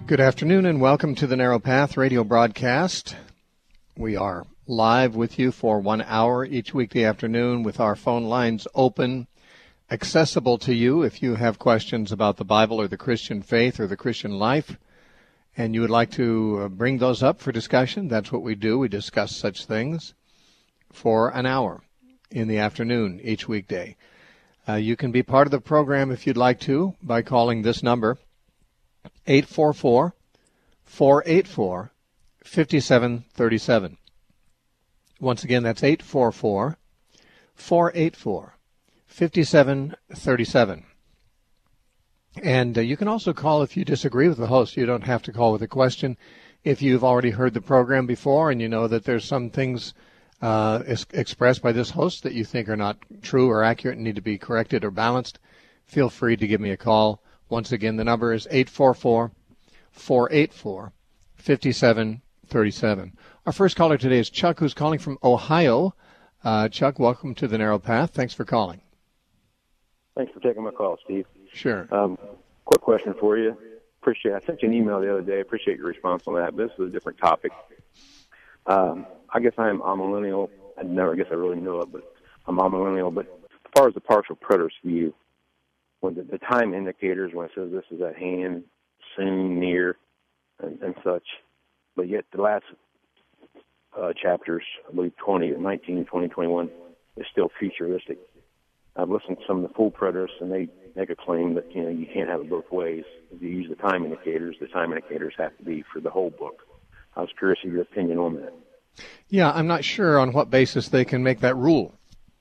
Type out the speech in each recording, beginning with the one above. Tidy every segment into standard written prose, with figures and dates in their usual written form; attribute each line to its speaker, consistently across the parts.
Speaker 1: Good afternoon and welcome to the Narrow Path radio broadcast. We are live with you for 1 hour each weekday afternoon with our phone lines open, accessible to you if you have questions about the Bible or the Christian faith or the Christian life, and you would like to bring those up for discussion. That's what we do. We discuss such things for an hour in the afternoon each weekday. You can be part of the program if you'd like to by calling this number, 844-484-5737. Once again, that's 844-484-5737. And you can also call if you disagree with the host. You don't have to call with a question. If you've already heard the program before and you know that there's some things expressed by this host that you think are not true or accurate and need to be corrected or balanced, feel free to give me a call. Once again, the number is 844-484-5737. Our first caller today is Chuck, who's calling from Ohio. Chuck, welcome to the Narrow Path. Thanks for calling.
Speaker 2: Thanks for taking my call, Steve.
Speaker 1: Sure.
Speaker 2: Quick question for you. I sent you an email the other day. I appreciate your response on that, but this is a different topic. I guess I'm a millennial. I really know it, but I'm a millennial. But as far as the partial preterist view, when the time indicators, when it says this is at hand, soon, near, and such, but yet the last chapters, I believe 19, 20, 21, is still futuristic. I've listened to some of the full preterists, and they make a claim that you can't have it both ways. If you use the time indicators have to be for the whole book. I was curious of your opinion on that.
Speaker 1: Yeah, I'm not sure on what basis they can make that rule.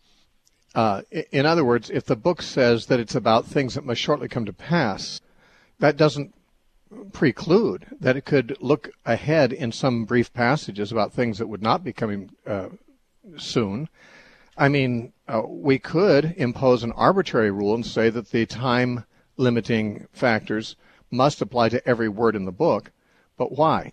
Speaker 1: In other words, if the book says that it's about things that must shortly come to pass, that doesn't preclude that it could look ahead in some brief passages about things that would not be coming soon. I mean, we could impose an arbitrary rule and say that the time limiting factors must apply to every word in the book, but why?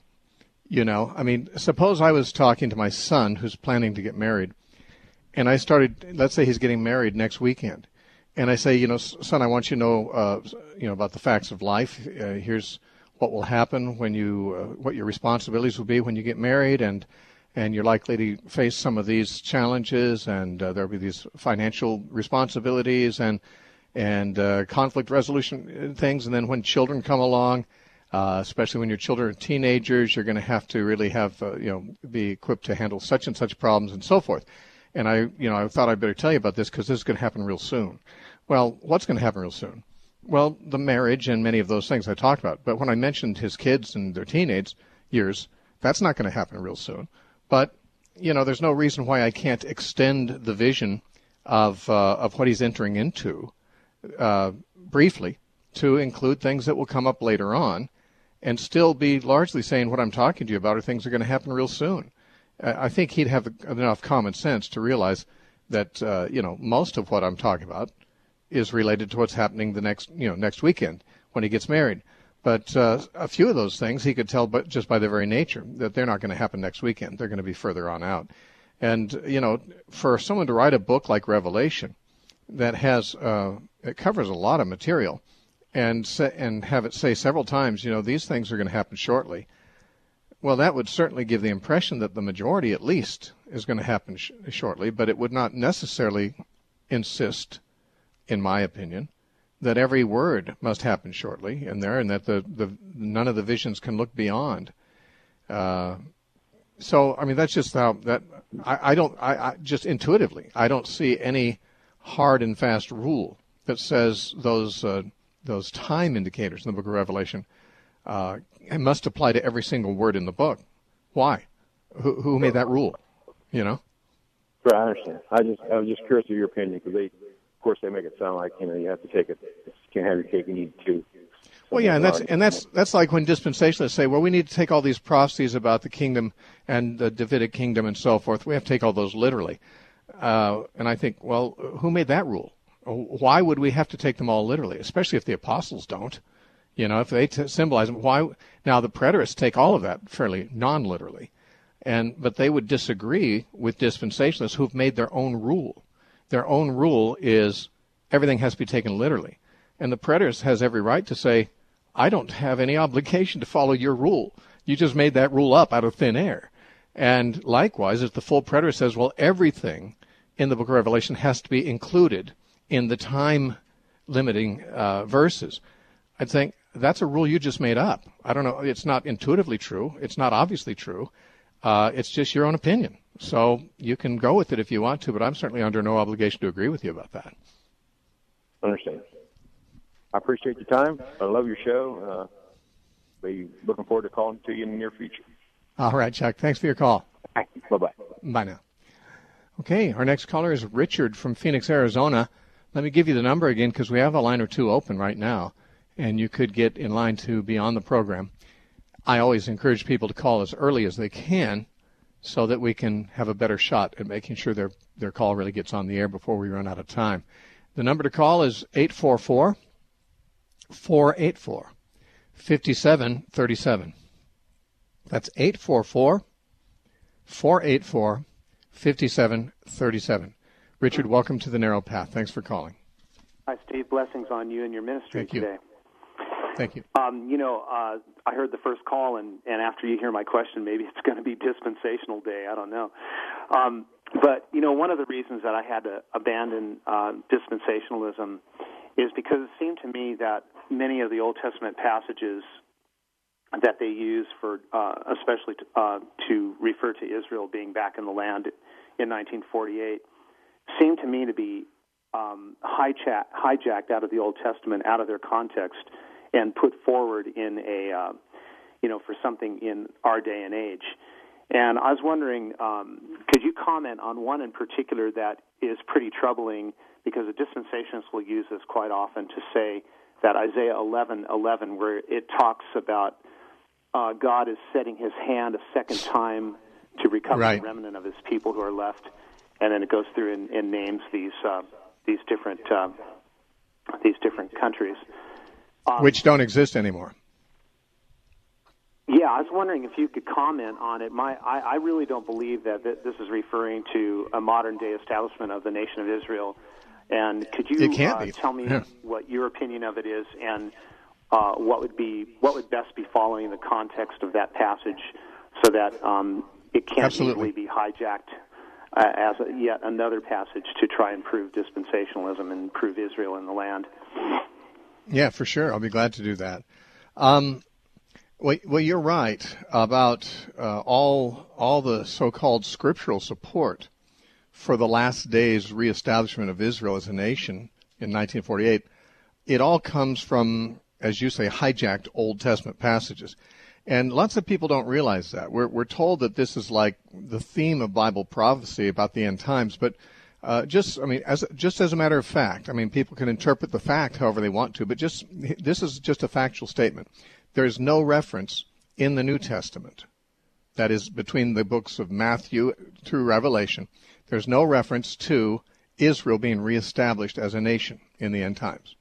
Speaker 1: Suppose I was talking to my son who's planning to get married, and I started, let's say he's getting married next weekend, and I say, son, I want you to know, about the facts of life. Here's what will happen when what your responsibilities will be when you get married, and you're likely to face some of these challenges, and there'll be these financial responsibilities and conflict resolution things, and then when children come along, especially when your children are teenagers, you're going to have to really be equipped to handle such and such problems and so forth. And I thought I'd better tell you about this because this is going to happen real soon. Well, what's going to happen real soon? Well, the marriage and many of those things I talked about. But when I mentioned his kids and their teenage years, that's not going to happen real soon. But, there's no reason why I can't extend the vision of what he's entering into briefly to include things that will come up later on and still be largely saying what I'm talking to you about are things that are going to happen real soon. I think he'd have enough common sense to realize that, most of what I'm talking about is related to what's happening the next weekend when he gets married. But a few of those things he could tell just by their very nature that they're not going to happen next weekend. They're going to be further on out. And, for someone to write a book like Revelation that has it covers a lot of material and have it say several times, these things are going to happen shortly, well, that would certainly give the impression that the majority, at least, is going to happen shortly, but it would not necessarily insist, in my opinion, that every word must happen shortly in there, and that none of the visions can look beyond. That's just how that I just intuitively I don't see any hard and fast rule that says those time indicators in the Book of Revelation it must apply to every single word in the book. Why? Who made that rule?
Speaker 2: Right, I understand. I was just curious of your opinion because of course they make it sound like you have to take it. You can't have your cake and eat it too.
Speaker 1: Well, yeah, and that's like when dispensationalists say, well, we need to take all these prophecies about the kingdom and the Davidic kingdom and so forth. We have to take all those literally. And I think, well, who made that rule? Why would we have to take them all literally, especially if the apostles don't? If they symbolize them, why? Now, the preterists take all of that fairly non-literally, but they would disagree with dispensationalists who've made their own rule. Their own rule is everything has to be taken literally. And the preterist has every right to say, I don't have any obligation to follow your rule. You just made that rule up out of thin air. And likewise, if the full preterist says, well, everything in the book of Revelation has to be included in the time-limiting verses, I'd think that's a rule you just made up. I don't know. It's not intuitively true. It's not obviously true. It's just your own opinion. So you can go with it if you want to, but I'm certainly under no obligation to agree with you about that.
Speaker 2: Understand. I appreciate your time. I love your show. Be looking forward to calling to you in the near future.
Speaker 1: All right, Chuck. Thanks for your call.
Speaker 2: Bye-bye.
Speaker 1: Bye now. Okay, our next caller is Richard from Phoenix, Arizona. Let me give you the number again because we have a line or two open right now, and you could get in line to be on the program. I always encourage people to call as early as they can so that we can have a better shot at making sure their call really gets on the air before we run out of time. The number to call is 844-484-5737. That's 844-484-5737. Richard, welcome to the Narrow Path. Thanks for calling.
Speaker 3: Hi, Steve. Blessings on you and your ministry today.
Speaker 1: Thank you.
Speaker 3: I heard the first call, and after you hear my question, maybe it's going to be dispensational day. I don't know. But, one of the reasons that I had to abandon dispensationalism is because it seemed to me that many of the Old Testament passages that they use for, especially to refer to Israel being back in the land in 1948, seemed to me to be hijacked out of the Old Testament, out of their context, and put forward in a, for something in our day and age. And I was wondering, could you comment on one in particular that is pretty troubling, because the dispensationalists will use this quite often to say that Isaiah 11:11, where it talks about God is setting his hand a second time to recover the remnant of his people who are left, and then it goes through and names these different countries.
Speaker 1: Which don't exist anymore.
Speaker 3: Yeah, I was wondering if you could comment on it. I really don't believe that this is referring to a modern-day establishment of the nation of Israel. And could you tell me what your opinion of it is, and what would best be following the context of that passage, so that it can't easily be hijacked as yet another passage to try and prove dispensationalism and prove Israel in the land?
Speaker 1: Yeah, for sure. I'll be glad to do that. Well, you're right about all the so-called scriptural support for the last days reestablishment of Israel as a nation in 1948. It all comes from, as you say, hijacked Old Testament passages. And lots of people don't realize that. We're told that this is like the theme of Bible prophecy about the end times, but just as a matter of fact, people can interpret the fact however they want to, but this is just a factual statement. There's no reference in the New Testament, that is between the books of Matthew through Revelation, there's no reference to Israel being reestablished as a nation in the end times.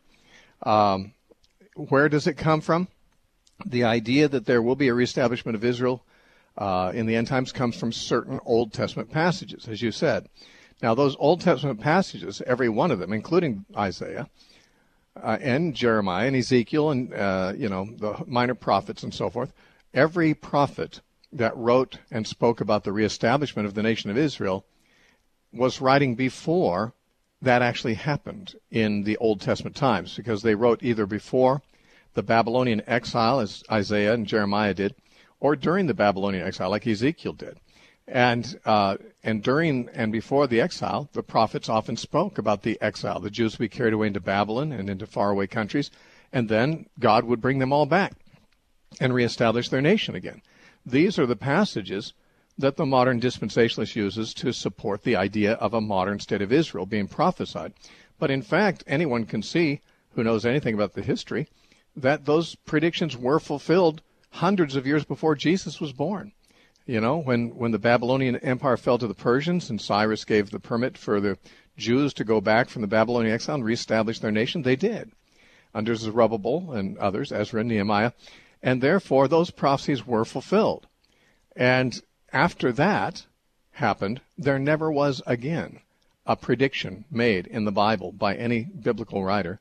Speaker 1: Where does it come from? The idea that there will be a reestablishment of Israel in the end times comes from certain Old Testament passages, as you said. Now, those Old Testament passages, every one of them, including Isaiah and Jeremiah and Ezekiel and, the minor prophets and so forth, every prophet that wrote and spoke about the reestablishment of the nation of Israel was writing before that actually happened in the Old Testament times, because they wrote either before the Babylonian exile, as Isaiah and Jeremiah did, or during the Babylonian exile, like Ezekiel did. And during and before the exile, the prophets often spoke about the exile. The Jews would be carried away into Babylon and into faraway countries, and then God would bring them all back and reestablish their nation again. These are the passages that the modern dispensationalist uses to support the idea of a modern state of Israel being prophesied. But in fact, anyone can see, who knows anything about the history, that those predictions were fulfilled hundreds of years before Jesus was born. You know, when the Babylonian Empire fell to the Persians and Cyrus gave the permit for the Jews to go back from the Babylonian exile and reestablish their nation, they did, under Zerubbabel and others, Ezra and Nehemiah. And therefore, those prophecies were fulfilled. And after that happened, there never was again a prediction made in the Bible by any biblical writer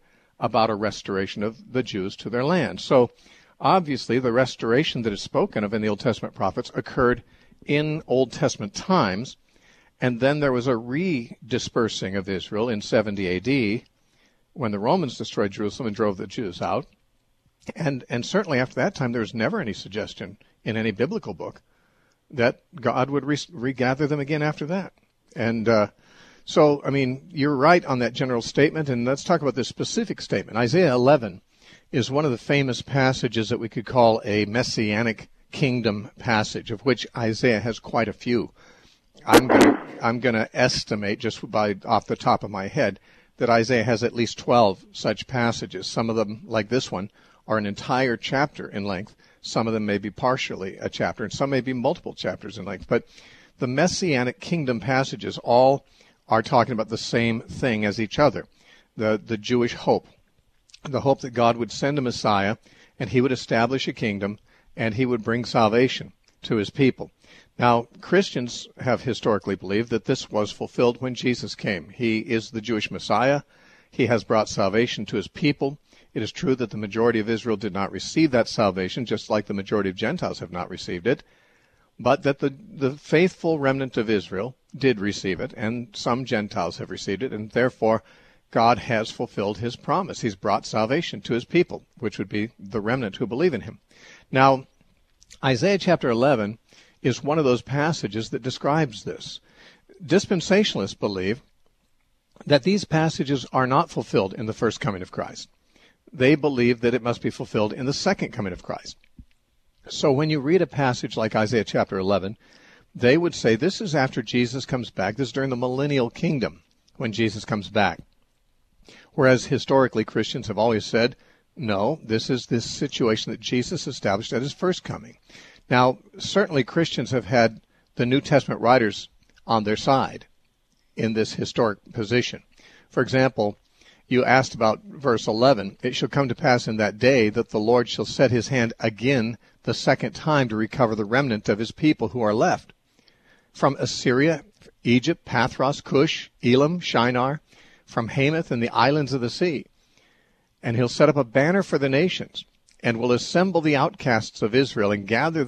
Speaker 1: about a restoration of the Jews to their land. So obviously the restoration that is spoken of in the Old Testament prophets occurred in Old Testament times, and then there was a redispersing of Israel in 70 A.D. when the Romans destroyed Jerusalem and drove the Jews out. And certainly after that time, there was never any suggestion in any biblical book that God would regather them again after that. And so, I mean, you're right on that general statement, and let's talk about this specific statement. Isaiah 11 is one of the famous passages that we could call a messianic kingdom passage, of which Isaiah has quite a few. I'm going to estimate, just by off the top of my head, that Isaiah has at least 12 such passages. Some of them, like this one, are an entire chapter in length. Some of them may be partially a chapter, and some may be multiple chapters in length. But the messianic kingdom passages all are talking about the same thing as each other, the Jewish hope, the hope that God would send a Messiah, and he would establish a kingdom, and he would bring salvation to his people. Now, Christians have historically believed that this was fulfilled when Jesus came. He is the Jewish Messiah. He has brought salvation to his people. It is true that the majority of Israel did not receive that salvation, just like the majority of Gentiles have not received it, but that the faithful remnant of Israel did receive it, and some Gentiles have received it, and therefore God has fulfilled his promise. He's brought salvation to his people, which would be the remnant who believe in him. Now, Isaiah chapter 11 is one of those passages that describes this. Dispensationalists believe that these passages are not fulfilled in the first coming of Christ. They believe that it must be fulfilled in the second coming of Christ. So when you read a passage like Isaiah chapter 11, they would say this is after Jesus comes back. This is during the millennial kingdom when Jesus comes back. Whereas historically Christians have always said, no, this is this situation that Jesus established at his first coming. Now, certainly Christians have had the New Testament writers on their side in this historic position. For example, you asked about verse 11. It shall come to pass in that day that the Lord shall set his hand again the second time to recover the remnant of his people who are left. From Assyria, Egypt, Pathros, Cush, Elam, Shinar, from Hamath and the islands of the sea. And he'll set up a banner for the nations, and will assemble the outcasts of Israel and gather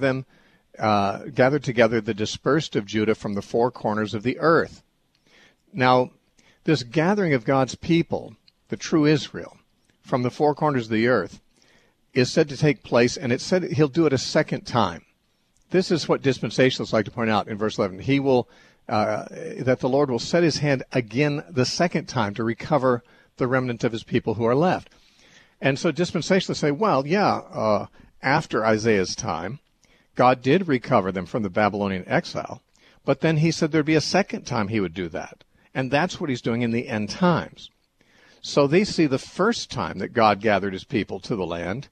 Speaker 1: together the dispersed of Judah from the four corners of the earth. Now, this gathering of God's people, the true Israel, from the four corners of the earth, is said to take place, and it said he'll do it a second time. This is what dispensationalists like to point out in verse 11. He will, that the Lord will set his hand again the second time to recover the remnant of his people who are left. And so dispensationalists say, well, yeah, after Isaiah's time, God did recover them from the Babylonian exile, but then he said there'd be a second time he would do that. And that's what he's doing in the end times. So they see the first time that God gathered his people to the land,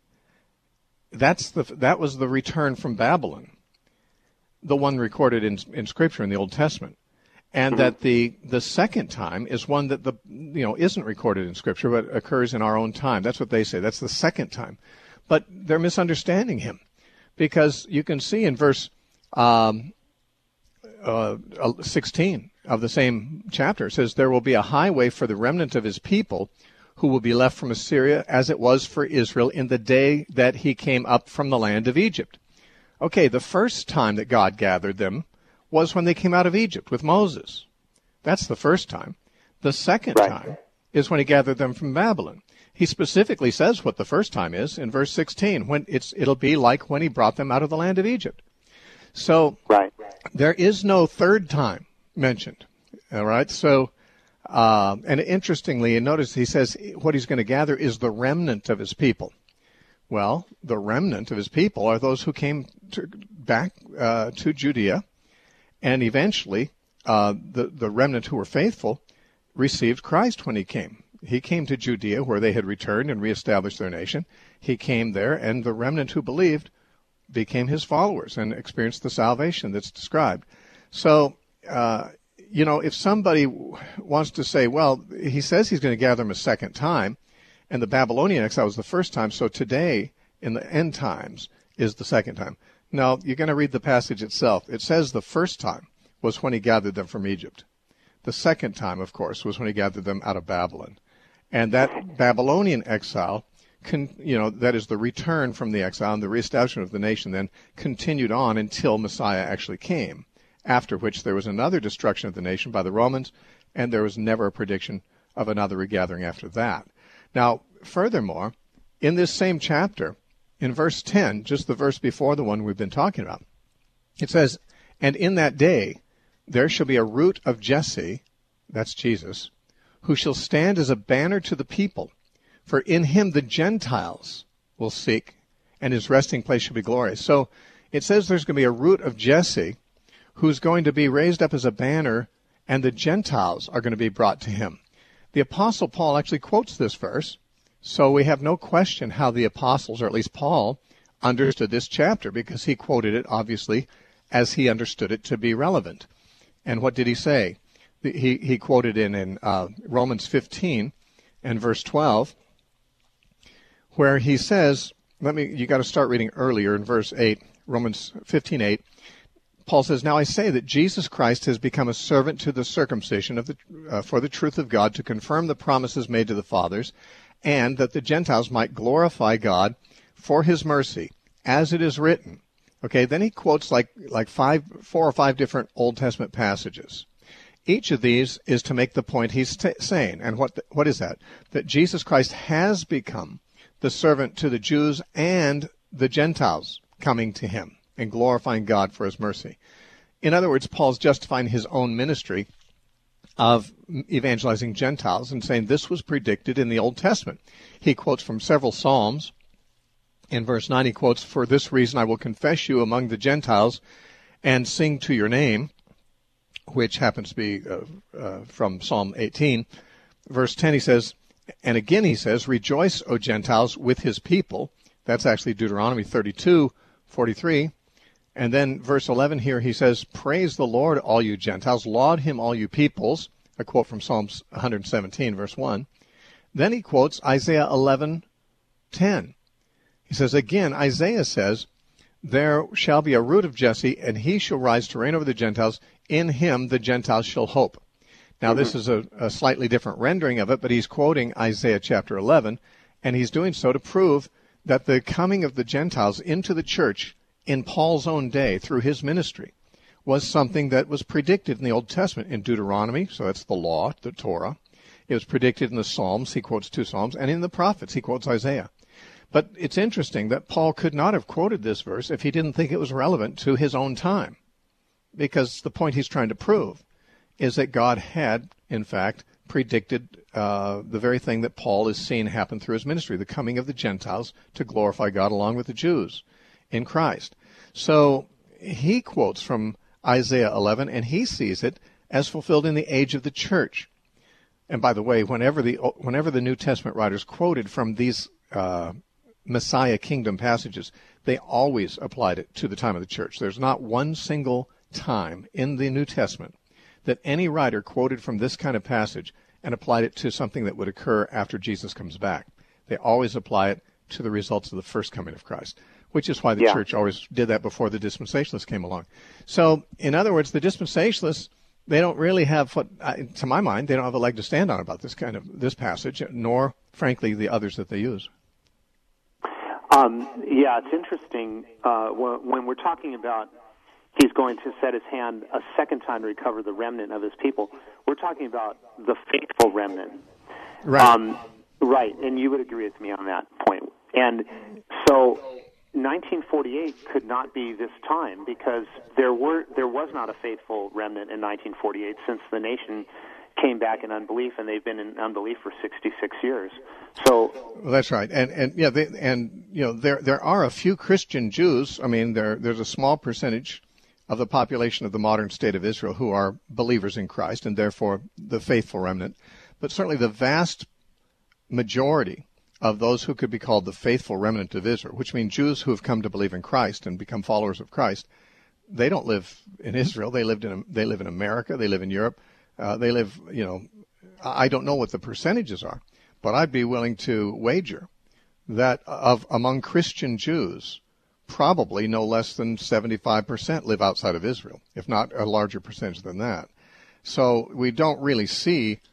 Speaker 1: that was the return from Babylon, the one recorded in Scripture in the Old Testament. And that the second time is one that isn't recorded in Scripture, but occurs in our own time. That's what they say. That's the second time. But they're misunderstanding him, because you can see in verse 16 of the same chapter, it says, there will be a highway for the remnant of his people who will be left from Assyria, as it was for Israel in the day that he came up from the land of Egypt. Okay, the first time that God gathered them was when they came out of Egypt with Moses. That's the first time. The second time is when he gathered them from Babylon. He specifically says what the first time is in verse 16, when it'll be like when he brought them out of the land of Egypt. So there is no third time mentioned. All right. So, and interestingly, you notice he says what he's going to gather is the remnant of his people. Well, the remnant of his people are those who came back to Judea. And eventually, the remnant who were faithful received Christ when he came. He came to Judea, where they had returned and reestablished their nation. He came there, and the remnant who believed became his followers and experienced the salvation that's described. So, if somebody wants to say, well, he says he's going to gather them a second time, and the Babylonian exile was the first time, so today, in the end times, is the second time. No, you're going to read the passage itself. It says the first time was when he gathered them from Egypt. The second time, of course, was when he gathered them out of Babylon. And that Babylonian exile, that is the return from the exile and the reestablishment of the nation, then continued on until Messiah actually came, after which there was another destruction of the nation by the Romans, and there was never a prediction of another regathering after that. Now, furthermore, in this same chapter, in verse 10, just the verse before the one we've been talking about, it says, "And in that day there shall be a root of Jesse," that's Jesus, "who shall stand as a banner to the people. For in him the Gentiles will seek, and his resting place shall be glorious." So it says there's going to be a root of Jesse who's going to be raised up as a banner, and the Gentiles are going to be brought to him. The Apostle Paul actually quotes this verse, so we have no question how the apostles, or at least Paul, understood this chapter, because he quoted it, obviously, as he understood it to be relevant. And what did he say? He quoted in Romans 15 and verse 12, where he says, you got to start reading earlier in verse 8, Romans 15:8. Paul says, "Now I say that Jesus Christ has become a servant to the circumcision for the truth of God, to confirm the promises made to the fathers, and that the Gentiles might glorify God for his mercy, as it is written." Okay, then he quotes like 4 or 5 different Old Testament passages. Each of these is to make the point he's saying. And what is that? That Jesus Christ has become the servant to the Jews and the Gentiles coming to him and glorifying God for his mercy. In other words, Paul's justifying his own ministry of evangelizing Gentiles and saying this was predicted in the Old Testament. He quotes from several Psalms. In verse 9, he quotes, "For this reason I will confess you among the Gentiles and sing to your name," which happens to be from Psalm 18. Verse 10, he says, and again he says, "Rejoice, O Gentiles, with his people." That's actually Deuteronomy 32:43. And then verse 11 here, he says, "Praise the Lord, all you Gentiles. Laud him, all you peoples." A quote from Psalms 117, verse 1. Then he quotes Isaiah 11:10. He says, again, Isaiah says, "There shall be a root of Jesse, and he shall rise to reign over the Gentiles. In him the Gentiles shall hope." Now, this is a slightly different rendering of it, but he's quoting Isaiah chapter 11, and he's doing so to prove that the coming of the Gentiles into the church in Paul's own day through his ministry was something that was predicted in the Old Testament, in Deuteronomy, so that's the law, the Torah. It was predicted in the Psalms, he quotes 2 Psalms, and in the prophets, he quotes Isaiah. But it's interesting that Paul could not have quoted this verse if he didn't think it was relevant to his own time, because the point he's trying to prove is that God had, in fact, predicted the very thing that Paul is seeing happen through his ministry, the coming of the Gentiles to glorify God along with the Jews in Christ. So he quotes from Isaiah 11, and he sees it as fulfilled in the age of the church. And by the way, whenever the New Testament writers quoted from these Messiah kingdom passages, they always applied it to the time of the church. There's not one single time in the New Testament that any writer quoted from this kind of passage and applied it to something that would occur after Jesus comes back. They always apply it to the results of the first coming of Christ, which is why the church always did that before the dispensationalists came along. So, in other words, the dispensationalists, they don't really have, to my mind, they don't have a leg to stand on about this passage, nor, frankly, the others that they use.
Speaker 3: It's interesting when we're talking about he's going to set his hand a second time to recover the remnant of his people. We're talking about the faithful remnant.
Speaker 1: Right.
Speaker 3: Right, and you would agree with me on that point. And so 1948 could not be this time, because there was not a faithful remnant in 1948, since the nation came back in unbelief, and they've been in unbelief for 66 years. So
Speaker 1: well, that's right, there are a few Christian Jews. I mean, there's a small percentage of the population of the modern state of Israel who are believers in Christ, and therefore the faithful remnant. But certainly the vast majority of those who could be called the faithful remnant of Israel, which means Jews who have come to believe in Christ and become followers of Christ, they don't live in Israel. They live in America. They live in Europe. They live, I don't know what the percentages are, but I'd be willing to wager that among Christian Jews, probably no less than 75% live outside of Israel, if not a larger percentage than that. So we don't really see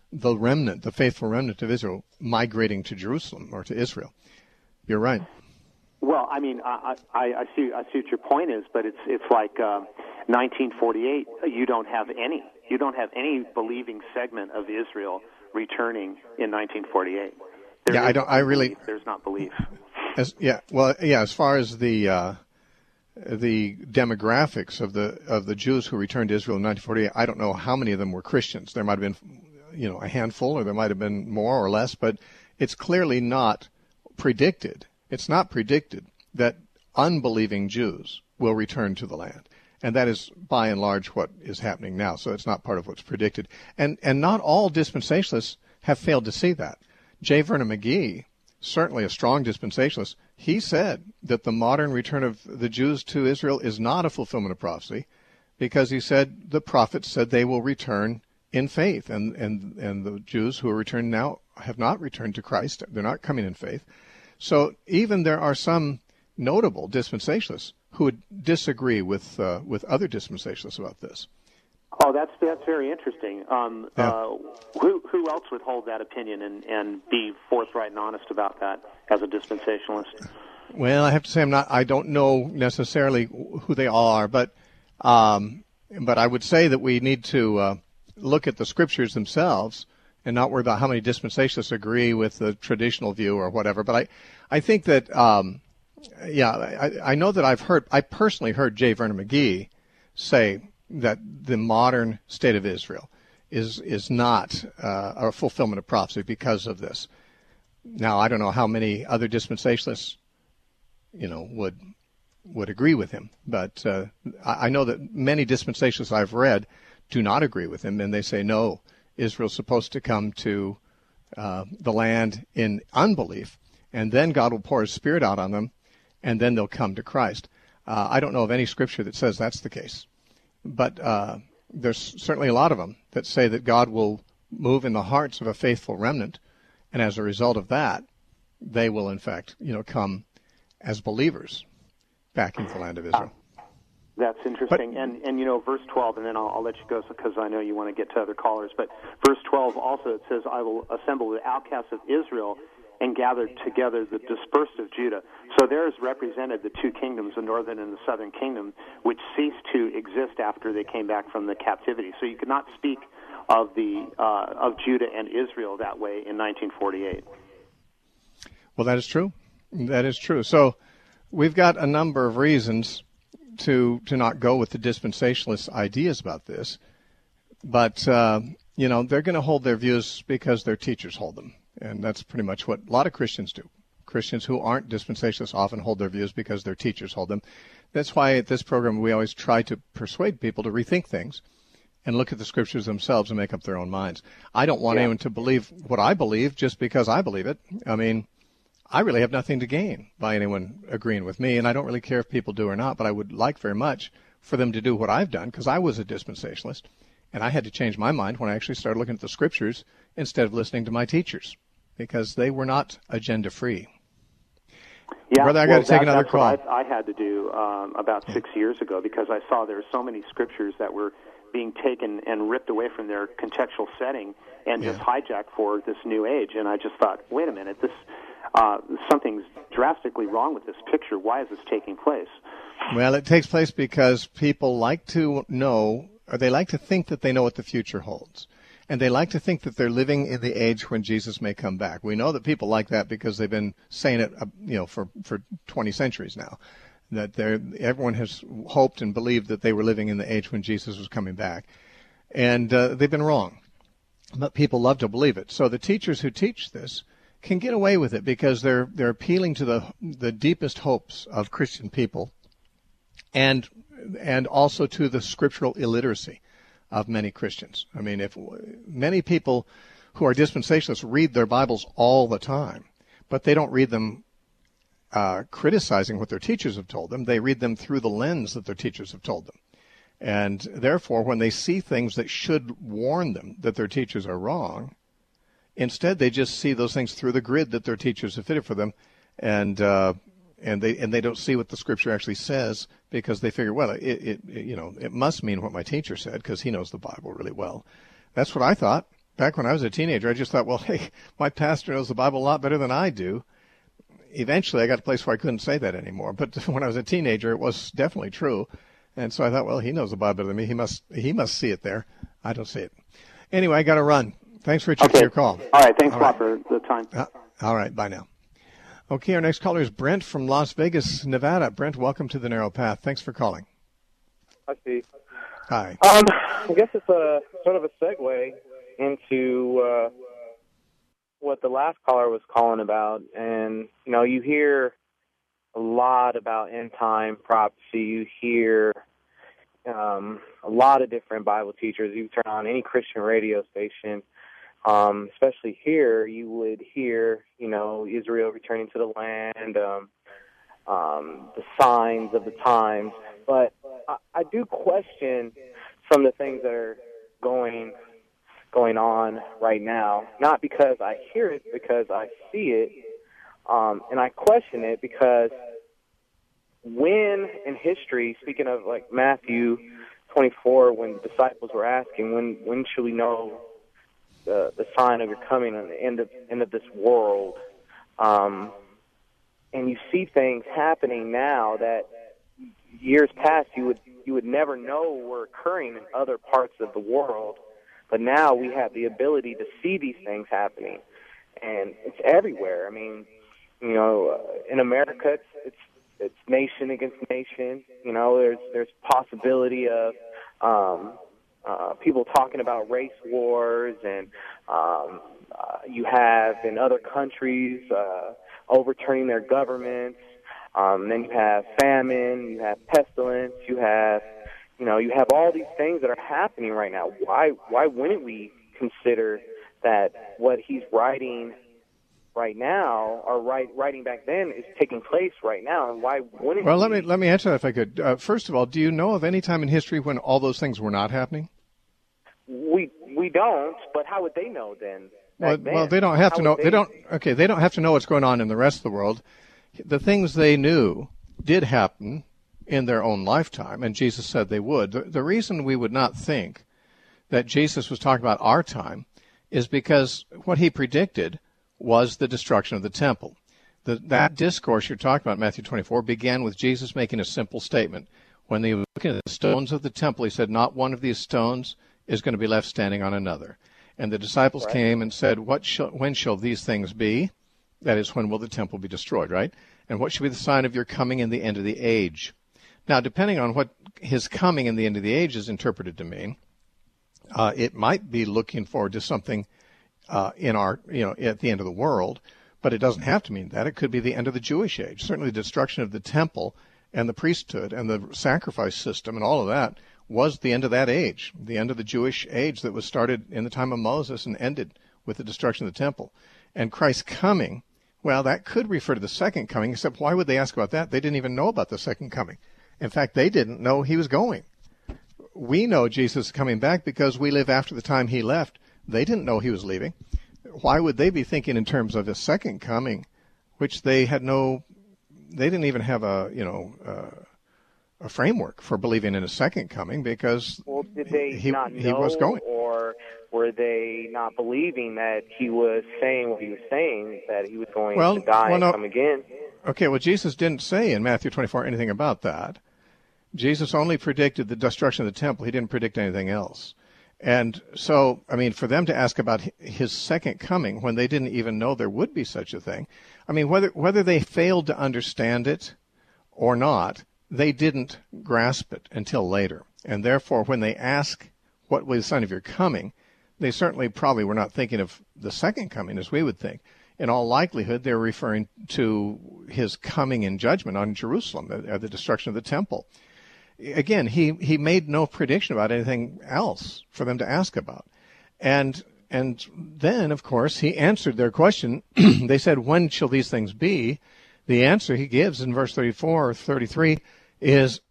Speaker 1: the remnant, the faithful remnant of Israel, migrating to Jerusalem or to Israel. You're right.
Speaker 3: Well, I mean, I see what your point is, but it's like 1948. You don't have any believing segment of Israel returning in 1948. There's not belief.
Speaker 1: As far as the demographics of the Jews who returned to Israel in 1948, I don't know how many of them were Christians. There might have been, a handful, or there might have been more or less, but it's clearly not predicted. It's not predicted that unbelieving Jews will return to the land. And that is, by and large, what is happening now. So it's not part of what's predicted. And not all dispensationalists have failed to see that. J. Vernon McGee, certainly a strong dispensationalist, he said that the modern return of the Jews to Israel is not a fulfillment of prophecy, because he said the prophets said they will return in faith. And the Jews who are returning now have not returned to Christ. They're not coming in faith. So even there are some notable dispensationalists who would disagree with other dispensationalists about this.
Speaker 3: Oh, that's very interesting. Who else would hold that opinion and be forthright and honest about that as a dispensationalist?
Speaker 1: Well, I have to say I don't know necessarily who they all are, but I would say that we need to look at the scriptures themselves and not worry about how many dispensationalists agree with the traditional view or whatever. But I think that, I know that I personally heard J. Vernon McGee say that the modern state of Israel is not a fulfillment of prophecy because of this. Now, I don't know how many other dispensationalists, would agree with him, but I know that many dispensationalists I've read do not agree with him, and they say, no, Israel's supposed to come to the land in unbelief, and then God will pour His Spirit out on them, and then they'll come to Christ. I don't know of any scripture that says that's the case, but there's certainly a lot of them that say that God will move in the hearts of a faithful remnant, and as a result of that, they will, in fact, come as believers back into the land of Israel.
Speaker 3: That's interesting. And verse 12, and then I'll let you go because I know you want to get to other callers, but verse 12 also, it says, I will assemble the outcasts of Israel and gather together the dispersed of Judah. So there is represented the two kingdoms, the northern and the southern kingdom, which ceased to exist after they came back from the captivity. So you could not speak of Judah and Israel that way in 1948.
Speaker 1: Well, that is true. That is true. So we've got a number of reasons to not go with the dispensationalist ideas about this, but they're going to hold their views because their teachers hold them, and that's pretty much what a lot of Christians do. Christians who aren't dispensationalists often hold their views because their teachers hold them. That's why at this program we always try to persuade people to rethink things and look at the scriptures themselves and make up their own minds. I don't want anyone to believe what I believe just because I believe it. I mean, I really have nothing to gain by anyone agreeing with me, and I don't really care if people do or not, but I would like very much for them to do what I've done, because I was a dispensationalist, and I had to change my mind when I actually started looking at the scriptures instead of listening to my teachers, because they were not agenda-free.
Speaker 3: Yeah,
Speaker 1: Brother, I got to take another call.
Speaker 3: What I had to do about 6 years ago, because I saw there were so many scriptures that were being taken and ripped away from their contextual setting and just hijacked for this new age, and I just thought, wait a minute, something's drastically wrong with this picture. Why is this taking place?
Speaker 1: Well, it takes place because people like to know, or they like to think that they know what the future holds. And they like to think that they're living in the age when Jesus may come back. We know that people like that because they've been saying it, for 20 centuries now. That everyone has hoped and believed that they were living in the age when Jesus was coming back. And they've been wrong. But people love to believe it. So the teachers who teach this can get away with it because they're appealing to the deepest hopes of Christian people, and also to the scriptural illiteracy of many Christians. I mean, if many people who are dispensationalists read their Bibles all the time, but they don't read them criticizing what their teachers have told them. They read them through the lens that their teachers have told them. And therefore, when they see things that should warn them that their teachers are wrong, instead, they just see those things through the grid that their teachers have fitted for them, and they don't see what the Scripture actually says because they figure, well, it must mean what my teacher said because he knows the Bible really well. That's what I thought, back when I was a teenager, I just thought, well, hey, my pastor knows the Bible a lot better than I do. Eventually, I got to a place where I couldn't say that anymore. But when I was a teenager, it was definitely true. And so I thought, well, he knows the Bible better than me. He must see it there. I don't see it. Anyway, I got to run. Thanks, Richard, for your call.
Speaker 3: All right. Thanks a lot for the time.
Speaker 1: All right. Bye now. Okay, our next caller is Brent from Las Vegas, Nevada. Brent, welcome to The Narrow Path. Thanks for calling.
Speaker 4: Hi, Steve.
Speaker 1: Hi.
Speaker 4: I guess it's a sort of a segue into what the last caller was calling about. And, you know, you hear a lot about end-time prophecy. You hear a lot of different Bible teachers. You turn on any Christian radio station, especially here, you would hear, you know, Israel returning to the land, the signs of the times. But I do question some of the things that are going on right now, not because I hear it, because I see it, and I question it because when in history, speaking of like Matthew 24, when the disciples were asking, when should we know the sign of your coming and the end of this world, and you see things happening now that years past you would never know were occurring in other parts of the world, but now we have the ability to see these things happening, and it's everywhere. I mean, you know, in America, it's nation against nation. You know, there's possibility of people talking about race wars, and you have in other countries overturning their governments. Then you have famine, you have pestilence, you have all these things that are happening right now. Why wouldn't we consider that what he's writing right now, or writing back then, is taking place right now? And why wouldn't?
Speaker 1: Well, let me answer that if I could. First of all, do you know of any time in history when all those things were not happening?
Speaker 4: We don't. But how would they know then?
Speaker 1: Well, they don't have to know. They don't have to know what's going on in the rest of the world. The things they knew did happen in their own lifetime, and Jesus said they would. The reason we would not think that Jesus was talking about our time is because what he predicted was the destruction of the temple. That discourse you're talking about, Matthew 24, began with Jesus making a simple statement. When they were looking at the stones of the temple, he said, not one of these stones is going to be left standing on another. And the disciples came and said, when shall these things be? That is, when will the temple be destroyed, right? And what should be the sign of your coming in the end of the age? Now, depending on what his coming in the end of the age is interpreted to mean, it might be looking forward to something in our, at the end of the world, but it doesn't have to mean that. It could be the end of the Jewish age. Certainly the destruction of the temple and the priesthood and the sacrifice system and all of that was the end of that age, the end of the Jewish age that was started in the time of Moses and ended with the destruction of the temple. And Christ's coming, well, that could refer to the second coming, except why would they ask about that? They didn't even know about the second coming. In fact, they didn't know he was going. We know Jesus is coming back because we live after the time he left. They didn't know he was leaving. Why would they be thinking in terms of a second coming, which they didn't even have a framework for believing in a second coming, because
Speaker 4: did they not know,
Speaker 1: he was going.
Speaker 4: Or were they not believing that he was saying what he was saying, that he was going to die and come again?
Speaker 1: Okay, well, Jesus didn't say in Matthew 24 anything about that. Jesus only predicted the destruction of the temple. He didn't predict anything else. And so, I mean, for them to ask about his second coming when they didn't even know there would be such a thing, I mean, whether they failed to understand it or not, they didn't grasp it until later. And therefore, when they ask, what was the sign of your coming, they certainly probably were not thinking of the second coming as we would think. In all likelihood, they're referring to his coming in judgment on Jerusalem, the destruction of the temple. Again, he made no prediction about anything else for them to ask about. And then, of course, he answered their question. They said, when shall these things be? The answer he gives in verse 34 or 33 is,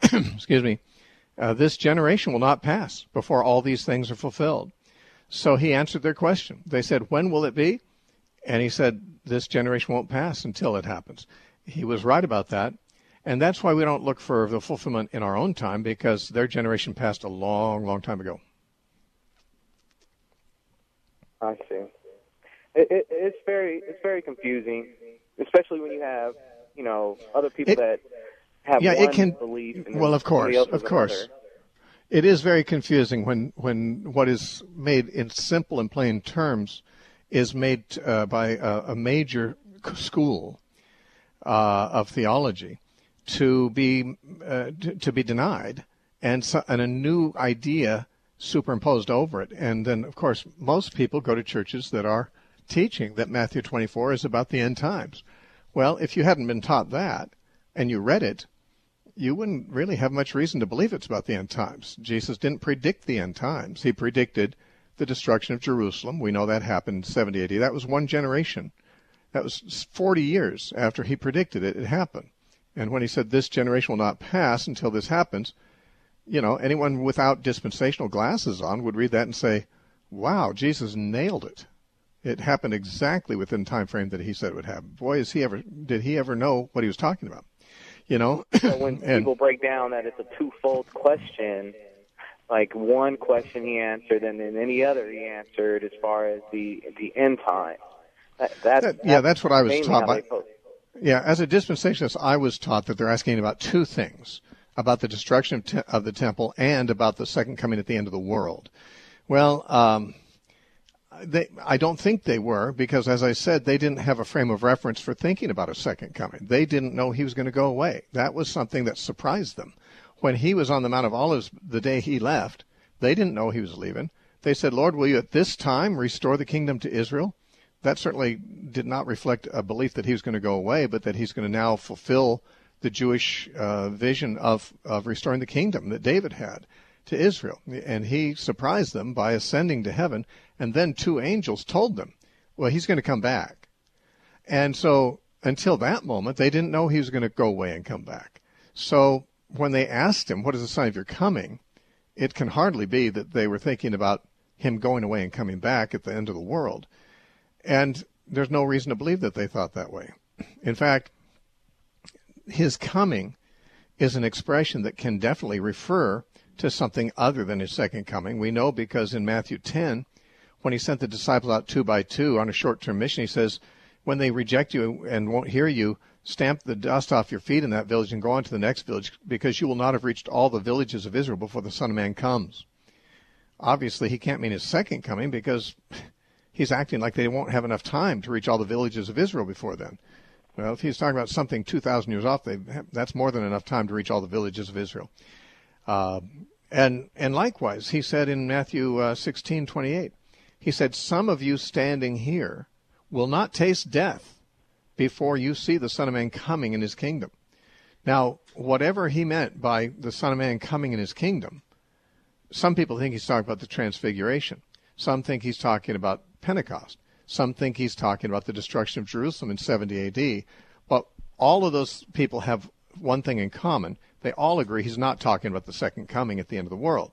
Speaker 1: this generation will not pass before all these things are fulfilled. So he answered their question. They said, when will it be? And he said, this generation won't pass until it happens. He was right about that. And that's why we don't look for the fulfillment in our own time, because their generation passed a long, long time ago.
Speaker 4: I see. It's very confusing, especially when you have other people that have one belief. And
Speaker 1: well, of course.
Speaker 4: Another.
Speaker 1: It is very confusing when what is made in simple and plain terms is made by a major school of theology to be denied, and a new idea superimposed over it. And then, of course, most people go to churches that are teaching that Matthew 24 is about the end times. Well, if you hadn't been taught that and you read it, you wouldn't really have much reason to believe it's about the end times. Jesus didn't predict the end times. He predicted the destruction of Jerusalem. We know that happened in 70 AD. That was one generation. That was 40 years after he predicted it. It happened. And when he said this generation will not pass until this happens, anyone without dispensational glasses on would read that and say, wow, Jesus nailed it. It happened exactly within the time frame that he said it would happen. Boy, did he ever know what he was talking about.
Speaker 4: So when people break down that it's a twofold question, like one question he answered and then any other he answered as far as the end time.
Speaker 1: That's what I was taught by. Yeah, as a dispensationalist, I was taught that they're asking about two things, about the destruction of the temple and about the second coming at the end of the world. Well, I don't think they were, because, as I said, they didn't have a frame of reference for thinking about a second coming. They didn't know he was going to go away. That was something that surprised them. When he was on the Mount of Olives the day he left, they didn't know he was leaving. They said, Lord, will you at this time restore the kingdom to Israel? That certainly did not reflect a belief that he was going to go away, but that he's going to now fulfill the Jewish vision of restoring the kingdom that David had to Israel. And he surprised them by ascending to heaven, and then two angels told them, well, he's going to come back. And so until that moment, they didn't know he was going to go away and come back. So when they asked him, what is the sign of your coming? It can hardly be that they were thinking about him going away and coming back at the end of the world. And there's no reason to believe that they thought that way. In fact, his coming is an expression that can definitely refer to something other than his second coming. We know because in Matthew 10, when he sent the disciples out 2 by 2 on a short-term mission, he says, when they reject you and won't hear you, stamp the dust off your feet in that village and go on to the next village, because you will not have reached all the villages of Israel before the Son of Man comes. Obviously, he can't mean his second coming, because he's acting like they won't have enough time to reach all the villages of Israel before then. Well, if he's talking about something 2,000 years off, that's more than enough time to reach all the villages of Israel. And likewise, he said in Matthew 16:28, he said, some of you standing here will not taste death before you see the Son of Man coming in his kingdom. Now, whatever he meant by the Son of Man coming in his kingdom, some people think he's talking about the Transfiguration. Some think he's talking about Pentecost. Some think he's talking about the destruction of Jerusalem in 70 AD. But all of those people have one thing in common. They all agree he's not talking about the second coming at the end of the world.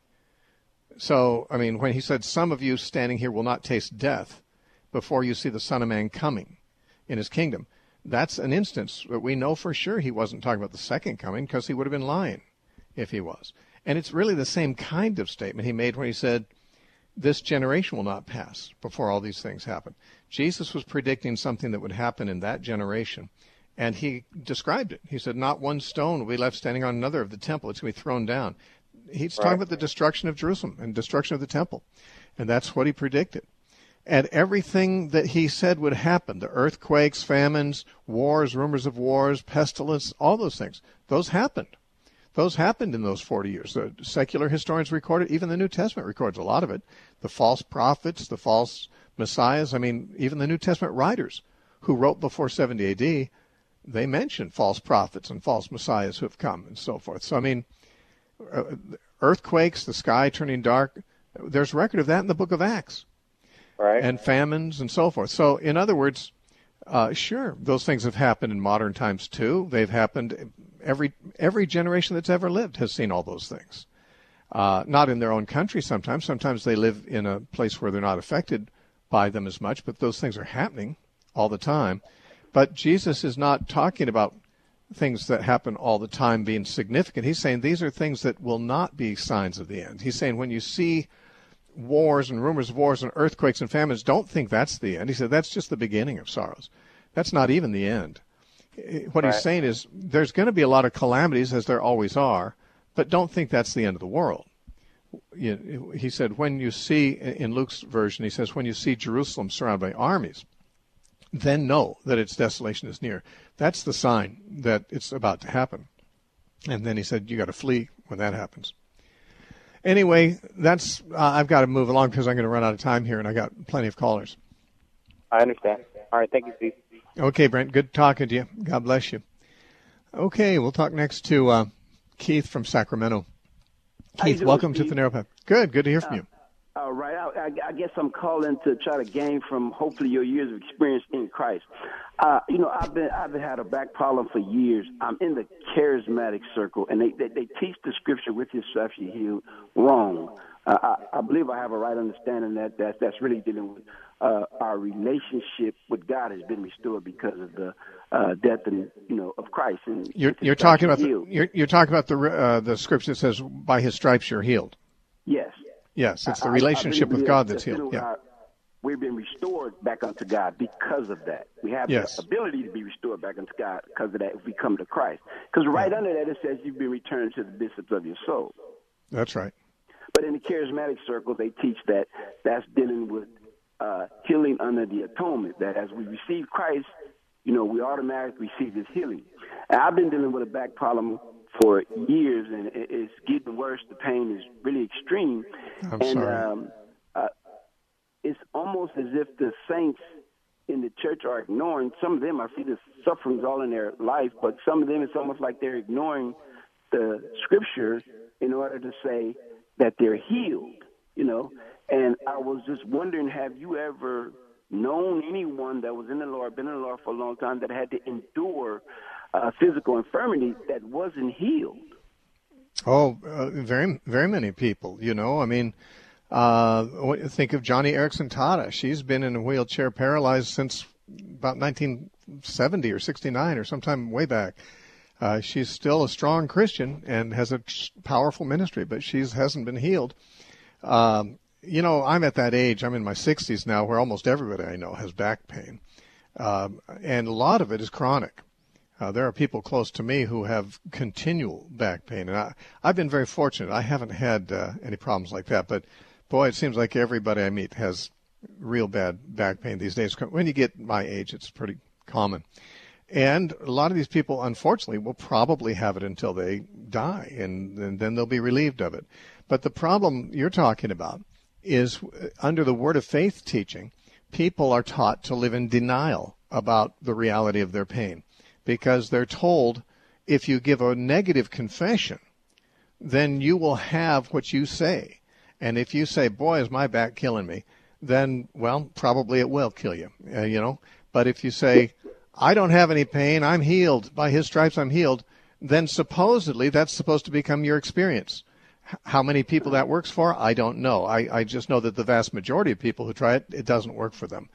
Speaker 1: So, I mean, when he said, some of you standing here will not taste death before you see the Son of Man coming in his kingdom, that's an instance that we know for sure he wasn't talking about the second coming, because he would have been lying if he was. And it's really the same kind of statement he made when he said, this generation will not pass before all these things happen. Jesus was predicting something that would happen in that generation, and he described it. He said, not one stone will be left standing on another of the temple. It's going to be thrown down. He's talking about the destruction of Jerusalem and destruction of the temple, and that's what he predicted. And everything that he said would happen, the earthquakes, famines, wars, rumors of wars, pestilence, all those things, those happened. Those happened in those 40 years. The secular historians record it. Even the New Testament records a lot of it. The false prophets, the false messiahs. I mean, even the New Testament writers who wrote before 70 AD, they mention false prophets and false messiahs who have come and so forth. So, I mean, earthquakes, the sky turning dark, there's record of that in the book of Acts.
Speaker 4: Right.
Speaker 1: And famines and so forth. So, in other words, sure, those things have happened in modern times too. They've happened. Every generation that's ever lived has seen all those things. Not in their own country sometimes. Sometimes they live in a place where they're not affected by them as much, but those things are happening all the time. But Jesus is not talking about things that happen all the time being significant. He's saying these are things that will not be signs of the end. He's saying when you see wars and rumors of wars and earthquakes and famines, don't think that's the end. He said that's just the beginning of sorrows. That's not even the end. What he's saying is there's going to be a lot of calamities, as there always are, but don't think that's the end of the world. He said, when you see, in Luke's version, he says, when you see Jerusalem surrounded by armies, then know that its desolation is near. That's the sign that it's about to happen. And then he said, you got to flee when that happens. Anyway, that's I've got to move along because I'm going to run out of time here, and I got plenty of callers.
Speaker 4: I understand. All right, thank you, Steve.
Speaker 1: Okay, Brent, good talking to you. God bless you. Okay, we'll talk next to Keith from Sacramento. Keith, welcome to the Narrow Path. Good to hear from you.
Speaker 5: All right. I guess I'm calling to try to gain from hopefully your years of experience in Christ. I've had a back problem for years. I'm in the charismatic circle, and they teach the scripture with yourself you healed wrong. I believe I have a right understanding that's really dealing with our relationship with God has been restored because of the death and of Christ. And
Speaker 1: you're talking about you're talking about the scripture that says by His stripes you're healed.
Speaker 5: Yes,
Speaker 1: it's the relationship with God that's healed. Yeah.
Speaker 5: We've been restored back unto God because of that. We have the ability to be restored back unto God because of that if we come to Christ. Because right under that it says you've been returned to the bishops of your soul.
Speaker 1: That's right.
Speaker 5: But in the charismatic circles, they teach that that's dealing with healing under the atonement, that as we receive Christ, we automatically receive His healing. And I've been dealing with a back problem for years, and it's getting worse. The pain is really extreme.
Speaker 1: I'm sorry.
Speaker 5: It's almost as if the saints in the church are ignoring. Some of them, I see the sufferings all in their life, but some of them, it's almost like they're ignoring the scripture in order to say that they're healed, And I was just wondering, have you ever known anyone that was in the Lord, been in the Lord for a long time, that had to endure physical infirmity that wasn't healed?
Speaker 1: Oh, very, very many people, I mean, think of Johnny Erickson Tada. She's been in a wheelchair paralyzed since about 1970 or 69 or sometime way back. She's still a strong Christian and has a powerful ministry, but she hasn't been healed. I'm at that age, I'm in my 60s now, where almost everybody I know has back pain. And a lot of it is chronic. There are people close to me who have continual back pain. And I've been very fortunate. I haven't had any problems like that. But, boy, it seems like everybody I meet has real bad back pain these days. When you get my age, it's pretty common. And a lot of these people, unfortunately, will probably have it until they die, and then they'll be relieved of it. But the problem you're talking about is under the Word of Faith teaching, people are taught to live in denial about the reality of their pain because they're told if you give a negative confession, then you will have what you say. And if you say, boy, is my back killing me, then, well, probably it will kill you, But if you say, I don't have any pain, I'm healed, by His stripes I'm healed, then supposedly that's supposed to become your experience. How many people that works for, I don't know. I just know that the vast majority of people who try it, it doesn't work for them.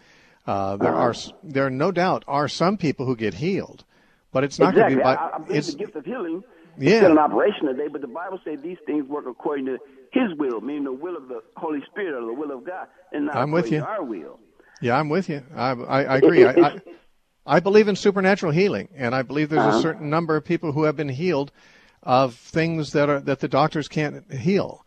Speaker 1: There no doubt are some people who get healed, but it's not going to be by...
Speaker 5: I believe the gift of healing is still in operation today, but the Bible says these things work according to His will, meaning the will of the Holy Spirit or the will of God, and not according to our will.
Speaker 1: Yeah, I'm with you. I agree. I believe in supernatural healing, and I believe there's a certain number of people who have been healed of things that the doctors can't heal.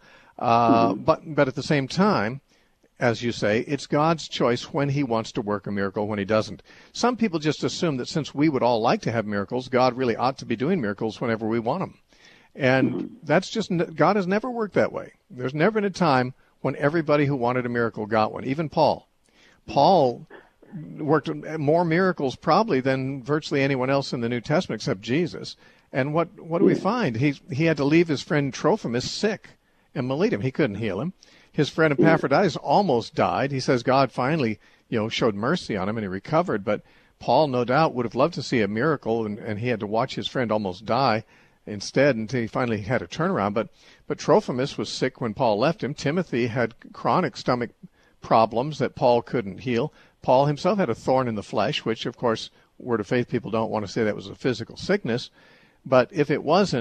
Speaker 1: But at the same time, as you say, it's God's choice when He wants to work a miracle, when He doesn't. Some people just assume that since we would all like to have miracles, God really ought to be doing miracles whenever we want them. And that's just, God has never worked that way. There's never been a time when everybody who wanted a miracle got one, even Paul. Paul worked more miracles probably than virtually anyone else in the New Testament except Jesus. And what do we find? He had to leave his friend Trophimus sick in Miletum. He couldn't heal him. His friend Epaphroditus almost died. He says God finally, showed mercy on him and he recovered. But Paul, no doubt, would have loved to see a miracle, and he had to watch his friend almost die instead until he finally had a turnaround. But Trophimus was sick when Paul left him. Timothy had chronic stomach problems that Paul couldn't heal. Paul himself had a thorn in the flesh, which, of course, Word of Faith people don't want to say that was a physical sickness. But if it wasn't,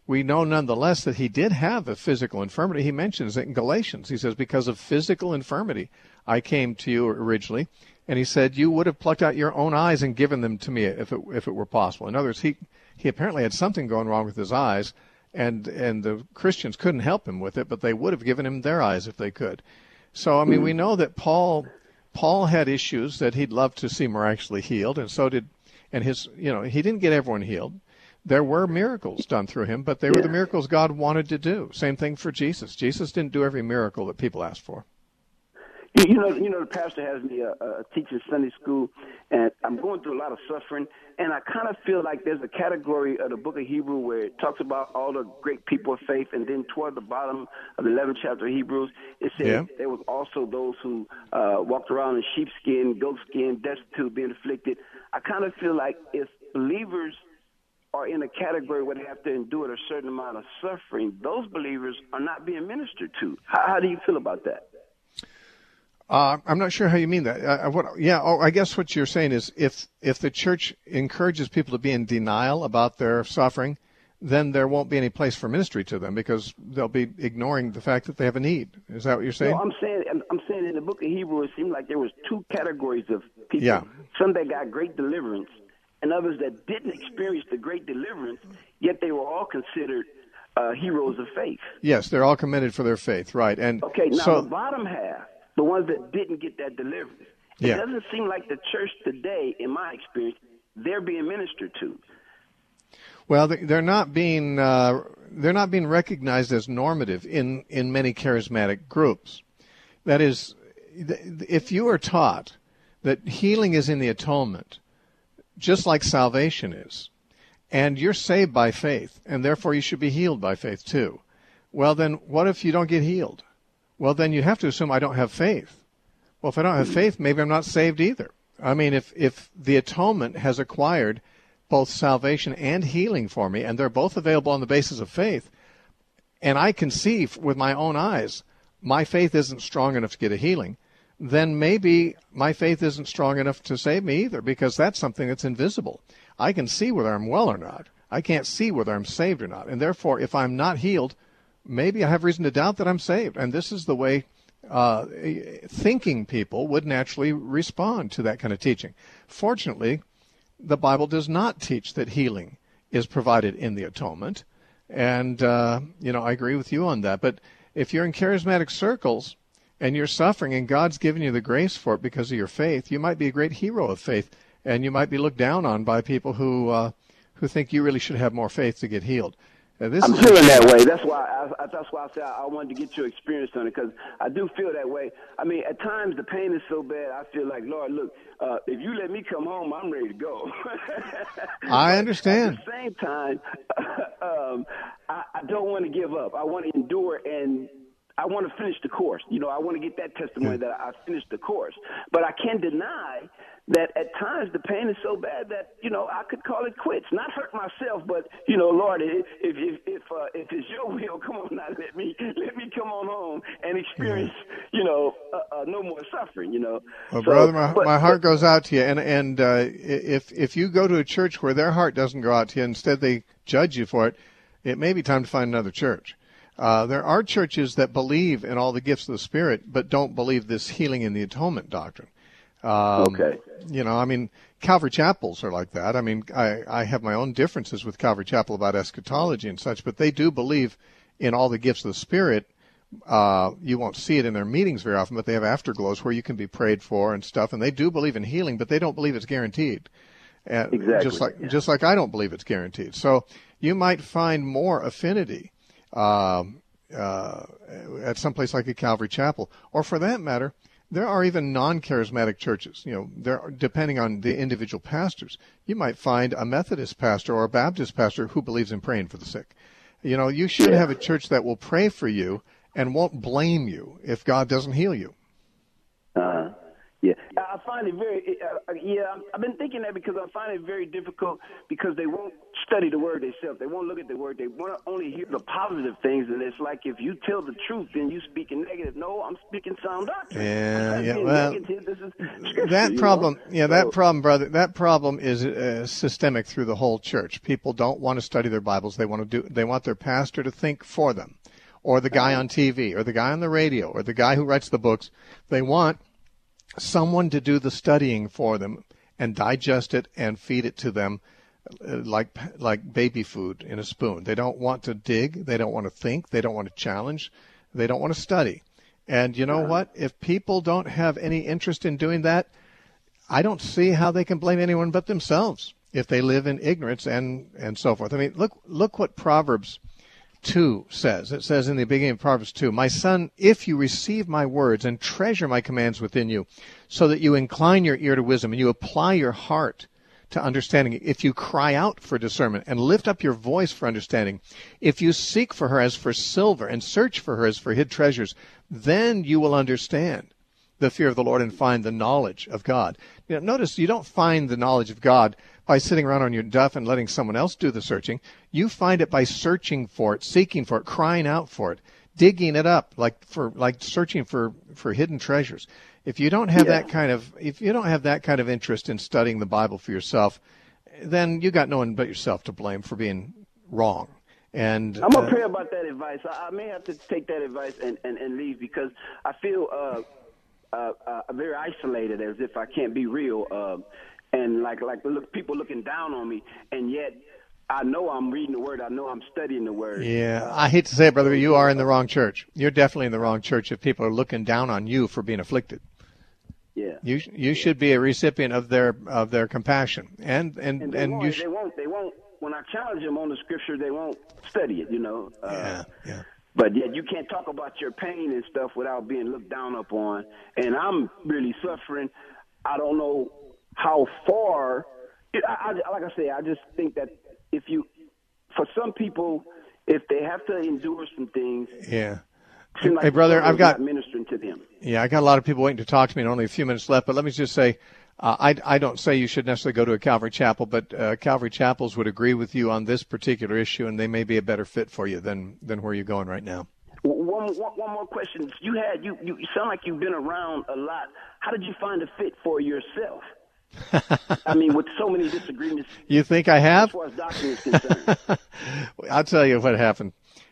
Speaker 1: we know nonetheless that he did have a physical infirmity. He mentions it in Galatians. He says, because of physical infirmity, I came to you originally. And he said, you would have plucked out your own eyes and given them to me if it were possible. In other words, he apparently had something going wrong with his eyes, and the Christians couldn't help him with it, but they would have given him their eyes if they could. So, I mean, we know that Paul had issues that he'd love to see miraculously healed, and so did, and he didn't get everyone healed. There were miracles done through him, but they were the miracles God wanted to do. Same thing for Jesus. Jesus didn't do every miracle that people asked for.
Speaker 5: You know, the pastor has me teaching Sunday school, and I'm going through a lot of suffering, and I kind of feel like there's a category of the book of Hebrew where it talks about all the great people of faith, and then toward the bottom of the 11th chapter of Hebrews, it says there was also those who walked around in sheepskin, goatskin, destitute, being afflicted. I kind of feel like if believers are in a category where they have to endure a certain amount of suffering, those believers are not being ministered to. How do you feel about that?
Speaker 1: I'm not sure how you mean that. I guess what you're saying is if the church encourages people to be in denial about their suffering, then there won't be any place for ministry to them because they'll be ignoring the fact that they have a need. Is that what you're saying?
Speaker 5: No, I'm saying in the book of Hebrews, it seemed like there was two categories of people.
Speaker 1: Yeah.
Speaker 5: Some that got great deliverance and others that didn't experience the great deliverance, yet they were all considered heroes of faith.
Speaker 1: Yes, they're all commended for their faith, right. And
Speaker 5: okay, now
Speaker 1: so,
Speaker 5: the bottom half, the ones that didn't get that deliverance, it doesn't seem like the church today, in my experience, they're being ministered to.
Speaker 1: Well, they're not being recognized as normative in many charismatic groups. That is, if you are taught that healing is in the atonement, just like salvation is, and you're saved by faith, and therefore you should be healed by faith too, well then what if you don't get healed? Well, then you have to assume I don't have faith. Well, if I don't have faith, maybe I'm not saved either. I mean, if the atonement has acquired both salvation and healing for me, and they're both available on the basis of faith, and I can see with my own eyes my faith isn't strong enough to get a healing, then maybe my faith isn't strong enough to save me either, because that's something that's invisible. I can see whether I'm well or not. I can't see whether I'm saved or not. And therefore, if I'm not healed, maybe I have reason to doubt that I'm saved. And this is the way thinking people would naturally respond to that kind of teaching. Fortunately, the Bible does not teach that healing is provided in the atonement. And, I agree with you on that. But if you're in charismatic circles and you're suffering and God's given you the grace for it because of your faith, you might be a great hero of faith. And you might be looked down on by people who think you really should have more faith to get healed.
Speaker 5: I'm feeling that way. That's why I said I wanted to get your experience on it, because I do feel that way. I mean, at times the pain is so bad, I feel like, Lord, look, if you let me come home, I'm ready to go.
Speaker 1: I understand.
Speaker 5: At the same time, I don't want to give up. I want to endure, and I want to finish the course. I want to get that testimony that I finished the course. But I can't deny that at times the pain is so bad that, I could call it quits. Not hurt myself, but, Lord, if it's your will, come on now, let me come on home and experience, no more suffering, Well,
Speaker 1: so, brother, my heart goes out to you. And if you go to a church where their heart doesn't go out to you, instead they judge you for it, it may be time to find another church. There are churches that believe in all the gifts of the Spirit, but don't believe this healing in the atonement doctrine.
Speaker 5: Okay.
Speaker 1: Calvary Chapels are like that. I mean, I have my own differences with Calvary Chapel about eschatology and such, but they do believe in all the gifts of the Spirit. You won't see it in their meetings very often, but they have afterglows where you can be prayed for and stuff, and they do believe in healing, but they don't believe it's guaranteed.
Speaker 5: Exactly.
Speaker 1: Just like I don't believe it's guaranteed. So you might find more affinity at some place like a Calvary Chapel, or for that matter, there are even non-charismatic churches. Depending on the individual pastors, you might find a Methodist pastor or a Baptist pastor who believes in praying for the sick. You should have a church that will pray for you and won't blame you if God doesn't heal you.
Speaker 5: Yeah, I find it very. I've been thinking that because I find it very difficult because they won't study the word themselves. They won't look at the word. They want to only hear the positive things, and it's like if you tell the truth, then you speaking negative. No, I'm speaking sound doctrine.
Speaker 1: Yeah. Well,
Speaker 5: negative. This is scripture,
Speaker 1: that problem.
Speaker 5: So,
Speaker 1: that problem, brother. That problem is systemic through the whole church. People don't want to study their Bibles. They want their pastor to think for them, or the guy on TV, or the guy on the radio, or the guy who writes the books. They want someone to do the studying for them and digest it and feed it to them like baby food in a spoon. They don't want to dig. They don't want to think. They don't want to challenge. They don't want to study. And you know what? If people don't have any interest in doing that, I don't see how they can blame anyone but themselves if they live in ignorance and so forth. I mean, look what Proverbs 2 says. It says in the beginning of Proverbs 2, "My son, if you receive my words and treasure my commands within you, so that you incline your ear to wisdom and you apply your heart to understanding, if you cry out for discernment and lift up your voice for understanding, if you seek for her as for silver and search for her as for hid treasures, then you will understand the fear of the Lord and find the knowledge of God." You know, notice you don't find the knowledge of God by sitting around on your duff and letting someone else do the searching. You find it by searching for it, seeking for it, crying out for it, digging it up, like searching for hidden treasures. If you don't have that kind of interest in studying the Bible for yourself, then you got no one but yourself to blame for being wrong. And
Speaker 5: I'm gonna pray about that advice. I may have to take that advice and leave because I feel very isolated, as if I can't be real, and like people looking down on me, and yet I know I'm reading the word. I know I'm studying the word.
Speaker 1: Yeah, I hate to say it, brother, but you are in the wrong church. You're definitely in the wrong church if people are looking down on you for being afflicted.
Speaker 5: Yeah,
Speaker 1: you should be a recipient of their compassion, and
Speaker 5: they won't. When I challenge them on the scripture, they won't study it.
Speaker 1: Yeah.
Speaker 5: But yet you can't talk about your pain and stuff without being looked down upon. And I'm really suffering. I don't know how far. Like I say, I just think that for some people, if they have to endure some things,
Speaker 1: Hey, brother, I've got
Speaker 5: ministering to them.
Speaker 1: Yeah, I got a lot of people waiting to talk to me, and only a few minutes left. But let me just say, I don't say you should necessarily go to a Calvary Chapel, but Calvary Chapels would agree with you on this particular issue, and they may be a better fit for you than where you're going right now.
Speaker 5: One more question. You sound like you've been around a lot. How did you find a fit for yourself? I mean, with so many disagreements.
Speaker 1: You think I have?
Speaker 5: As far as doctrine is concerned.
Speaker 1: I'll tell you what happened.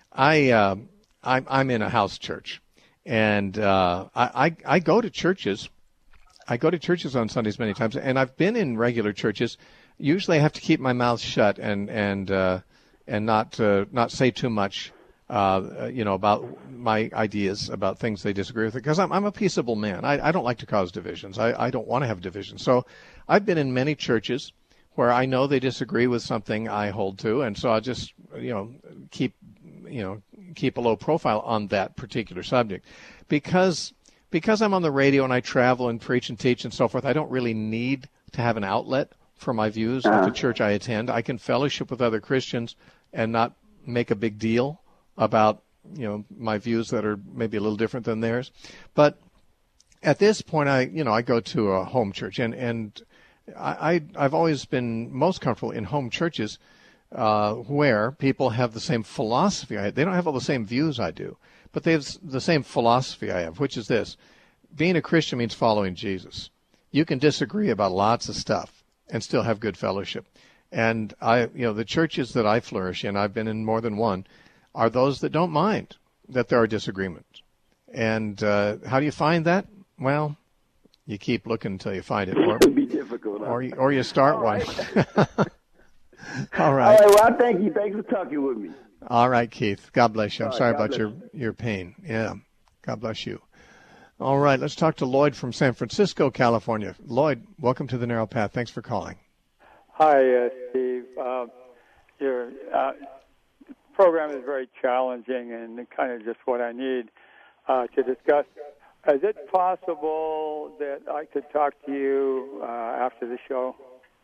Speaker 1: I'm in a house church, and I go to churches. I go to churches on Sundays many times, and I've been in regular churches. Usually, I have to keep my mouth shut and not say too much, about my ideas about things they disagree with. Because I'm a peaceable man. I don't like to cause divisions. I don't want to have divisions. So I've been in many churches where I know they disagree with something I hold to, and so I just keep a low profile on that particular subject, because I'm on the radio and I travel and preach and teach and so forth. I don't really need to have an outlet for my views at the church I attend. I can fellowship with other Christians and not make a big deal about my views that are maybe a little different than theirs. But at this point, I go to a home church, and I've always been most comfortable in home churches where people have the same philosophy I have. They don't have all the same views I do, but they have the same philosophy I have, which is this: being a Christian means following Jesus. You can disagree about lots of stuff and still have good fellowship. And the churches that I flourish in, I've been in more than one, are those that don't mind that there are disagreements. And how do you find that? Well, you keep looking until you find it.
Speaker 5: It would be difficult.
Speaker 1: Or you start one. All right.
Speaker 5: All right. Well, thank you. Thanks for talking with me.
Speaker 1: All right, Keith. God bless you. I'm sorry about
Speaker 5: bless
Speaker 1: your pain. Yeah. God bless you. All right. Let's talk to Lloyd from San Francisco, California. Lloyd, welcome to the Narrow Path. Thanks for calling.
Speaker 6: Hi, Steve. Your program is very challenging and kind of just what I need to discuss. Is it possible that I could talk to you after the show?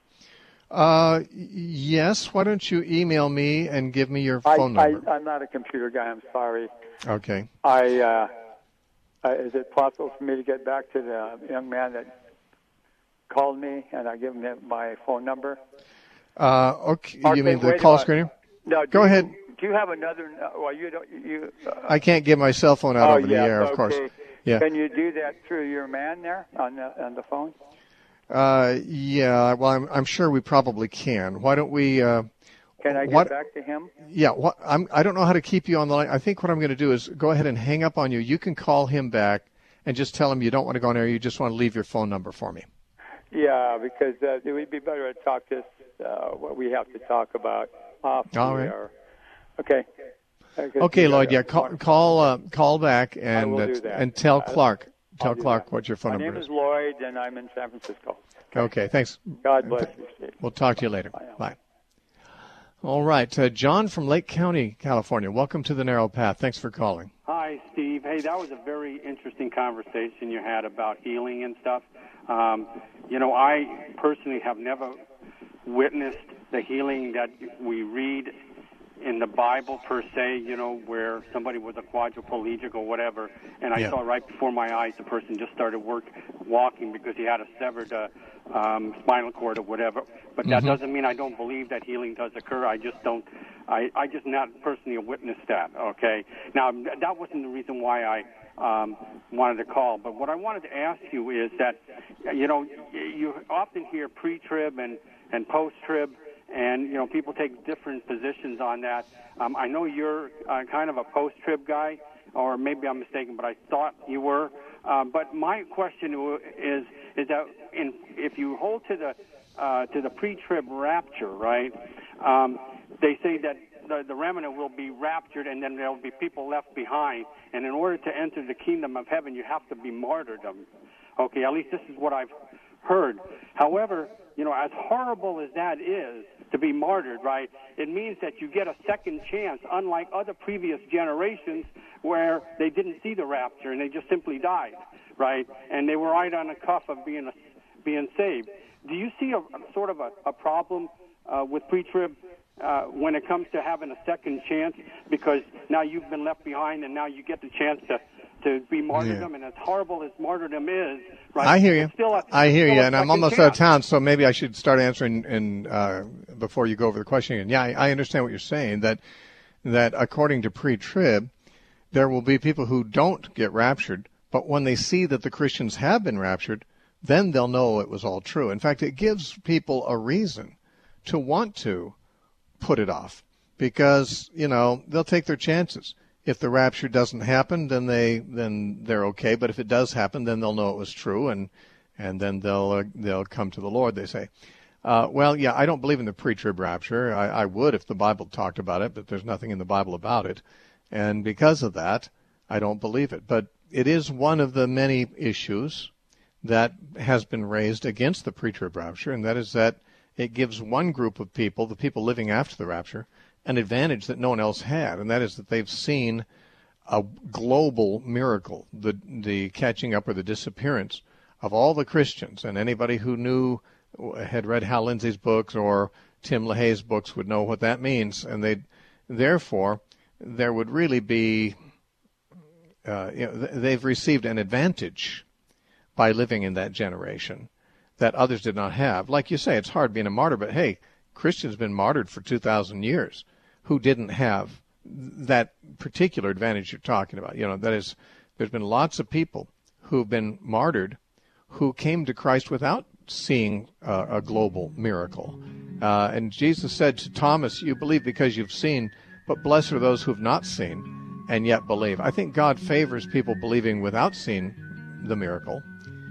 Speaker 1: Yes. Why don't you email me and give me your phone number?
Speaker 6: I'm not a computer guy. I'm sorry.
Speaker 1: Okay.
Speaker 6: Is it possible for me to get back to the young man that called me and I give him my phone number?
Speaker 1: Okay. You mean the call screener?
Speaker 6: No.
Speaker 1: Go ahead.
Speaker 6: Do you have another? Well, you don't.
Speaker 1: I can't give my cell phone out over the air, of course. Yeah.
Speaker 6: Can you do that through your man there on the phone?
Speaker 1: Yeah. Well, I'm sure we probably can. Why don't we?
Speaker 6: Can I get back to him?
Speaker 1: Yeah. I don't know how to keep you on the line. I think what I'm going to do is go ahead and hang up on you. You can call him back and just tell him you don't want to go on air. You just want to leave your phone number for me.
Speaker 6: Yeah, because it would be better to talk this what we have to talk about off the air. Okay.
Speaker 1: Okay, Lloyd. Yeah, call back and tell Clark. Tell Clark what your phone number is.
Speaker 6: My name is Lloyd, and I'm in San Francisco.
Speaker 1: Okay, thanks.
Speaker 6: God bless you, Steve.
Speaker 1: We'll talk to you later. Bye. All right, John from Lake County, California. Welcome to the Narrow Path. Thanks for calling.
Speaker 7: Hi, Steve. Hey, that was a very interesting conversation you had about healing and stuff. I personally have never witnessed the healing that we read in the Bible per se, where somebody was a quadriplegic or whatever, and I saw right before my eyes the person just started walking because he had a severed spinal cord or whatever. But that doesn't mean I don't believe that healing does occur. I just don't. I just not personally witnessed that. Okay. Now that wasn't the reason why I wanted to call. But what I wanted to ask you is that you often hear pre-trib and post-trib. And, people take different positions on that. I know you're kind of a post-trib guy, or maybe I'm mistaken, but I thought you were. But my question is that if you hold to the pre-trib rapture, right, they say that the remnant will be raptured and then there will be people left behind. And in order to enter the kingdom of heaven, you have to be martyrdom. Okay, at least this is what I've heard. However, as horrible as that is, to be martyred, right, it means that you get a second chance, unlike other previous generations where they didn't see the rapture and they just simply died, right, and they were right on the cuff of being saved. Do you see a sort of a problem with pre-trib when it comes to having a second chance, because now you've been left behind and now you get the chance to be martyrdom, and as horrible as martyrdom is, right?
Speaker 1: I hear you. I hear you, and I'm almost out of town, so maybe I should start answering before you go over the question again. Yeah, I understand what you're saying, that according to pre-trib, there will be people who don't get raptured, but when they see that the Christians have been raptured, then they'll know it was all true. In fact, it gives people a reason to want to put it off, because, they'll take their chances. If the rapture doesn't happen, then they're okay. But if it does happen, then they'll know it was true, and then they'll come to the Lord, they say. I don't believe in the pre-trib rapture. I would if the Bible talked about it, but there's nothing in the Bible about it. And because of that, I don't believe it. But it is one of the many issues that has been raised against the pre-trib rapture, and that is that it gives one group of people, the people living after the rapture, an advantage that no one else had, and that is that they've seen a global miracle, the catching up or the disappearance of all the Christians. And anybody who had read Hal Lindsey's books or Tim LaHaye's books would know what that means. And therefore, there would really be, they've received an advantage by living in that generation that others did not have. Like you say, it's hard being a martyr, but hey, Christians have been martyred for 2,000 years who didn't have that particular advantage you're talking about. That is, there's been lots of people who've been martyred who came to Christ without seeing a global miracle. And Jesus said to Thomas, you believe because you've seen, but blessed are those who have not seen and yet believe. I think God favors people believing without seeing the miracle.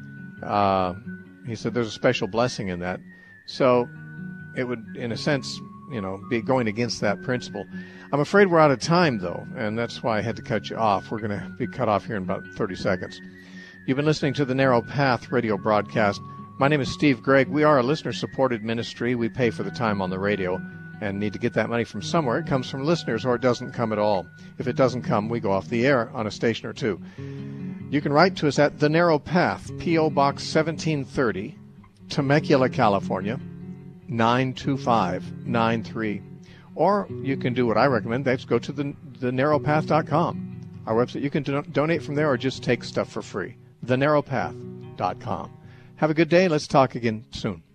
Speaker 1: He said there's a special blessing in that. So it would, in a sense, be going against that principle. I'm afraid we're out of time, though, and that's why I had to cut you off. We're going to be cut off here in about 30 seconds. You've been listening to the Narrow Path radio broadcast. My name is Steve Gregg. We are a listener-supported ministry. We pay for the time on the radio and need to get that money from somewhere. It comes from listeners, or it doesn't come at all. If it doesn't come, we go off the air on a station or two. You can write to us at The Narrow Path, P.O. Box 1730, Temecula, California, 92593. Or you can do what I recommend. That's go to the narrowpath.com. our website. You can donate from there or just take stuff for free. thenarrowpath.com. Have a good day. Let's talk again soon.